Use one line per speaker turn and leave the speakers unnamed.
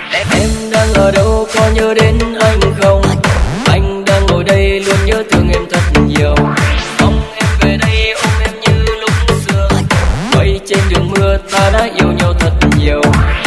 Em đang ở đâu, có nhớ đến anh không? Anh đang ngồi đây luôn nhớ thương em thật nhiều. Mong em về đây ôm em như lúc xưa. Vậy trên đường mưa ta đã yêu nhau thật nhiều.